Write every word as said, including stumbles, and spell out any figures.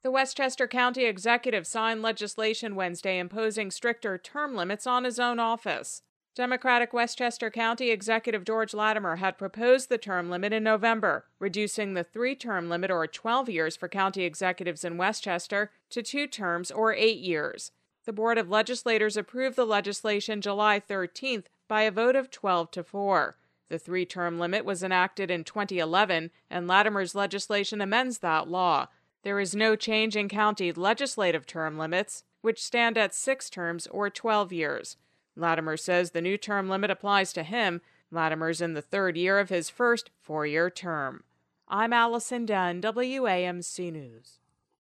The Westchester County Executive signed legislation Wednesday imposing stricter term limits on his own office. Democratic Westchester County Executive George Latimer had proposed the term limit in November, reducing the three-term limit, or twelve years, for county executives in Westchester to two terms, or eight years. The Board of Legislators approved the legislation July thirteenth by a vote of twelve to four. The three-term limit was enacted in twenty eleven, and Latimer's legislation amends that law. There is no change in county legislative term limits, which stand at six terms or twelve years. Latimer says the new term limit applies to him. Latimer's in the third year of his first four-year term. I'm Allison Dunn, W A M C News.